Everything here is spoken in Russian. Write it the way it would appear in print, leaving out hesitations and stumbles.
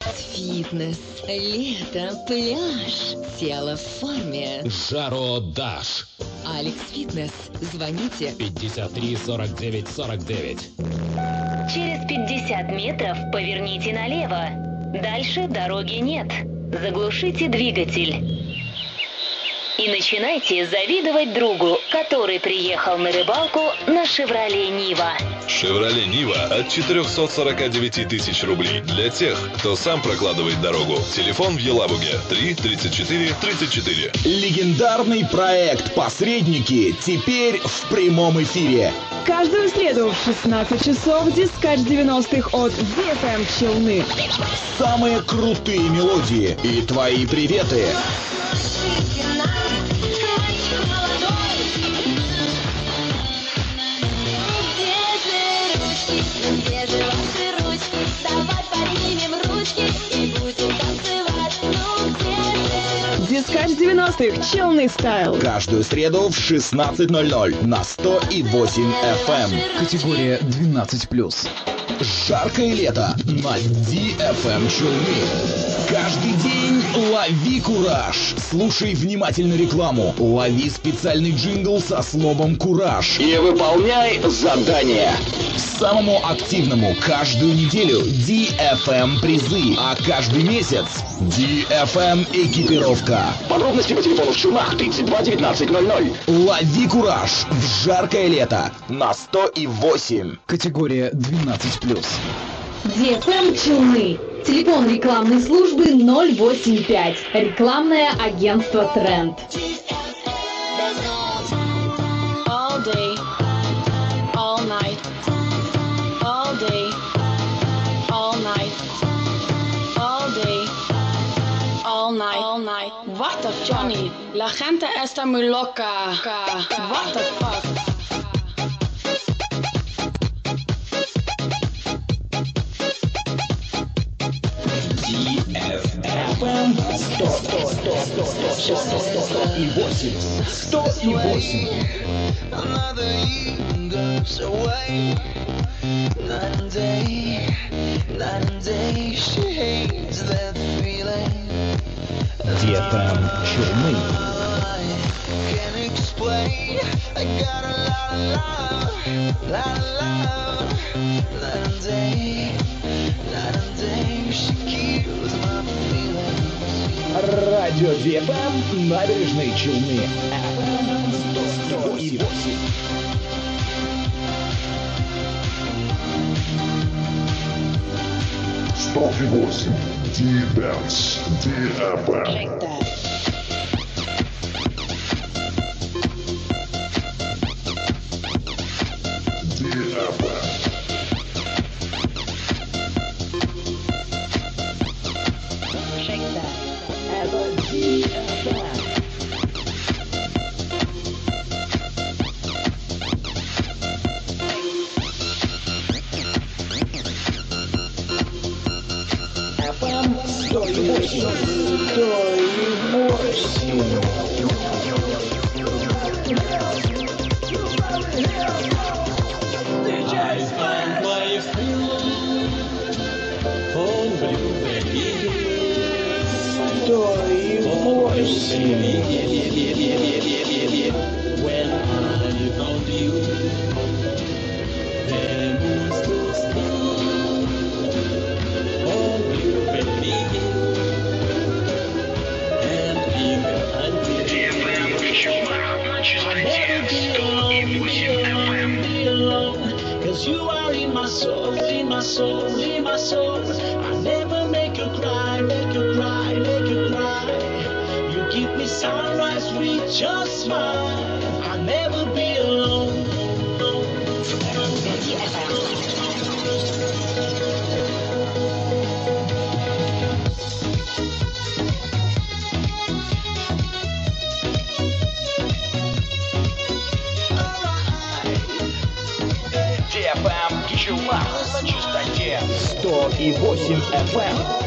Фитнес, лето, пляж, тело в форме. Жародаш. Алекс Фитнес. Звоните 53 49 49. Через 50 метров поверните налево. Дальше дороги нет. Заглушите двигатель. И начинайте завидовать другу, который приехал на рыбалку на «Шевроле Нива». «Шевроле Нива» от 449 тысяч рублей. Для тех, кто сам прокладывает дорогу. Телефон в Елабуге 3 34 34. Легендарный проект «Посредники» теперь в прямом эфире. Каждую среду в 16 часов дискач 90-х от DFM Челны. Самые крутые мелодии и твои приветы. Дискач 90-х Челны Стайл. Каждую среду в 16:00 на 100,8 FM. Категория 12+. Жаркое лето на DFM Челны. Каждый день лови кураж. Слушай внимательно рекламу. Лови специальный джингл со словом «Кураж». И выполняй задание. Самому активному каждую неделю DFM призы, а каждый месяц DFM экипировка. Подробности по телефону в Челнах 32 19 00. Лови кураж в жаркое лето на 100,8. Категория 12+. DFM Челны. Телефон рекламной службы 085. Рекламное агентство «Тренд». All day, all night, all day, all night, all day, all night, all night. What the Johnny? La gente está muy loca. What the fuck? DFM 100,8. Another year goes away. Night and day, she hates that feeling. DFM Челны. I can't explain. I got a lot of love. Night and day, she kills my feelings. Радио DFM, набережные Челны. FM 100,8. D-Dance, DFM. DFM Челна на частоте 100,8 FM.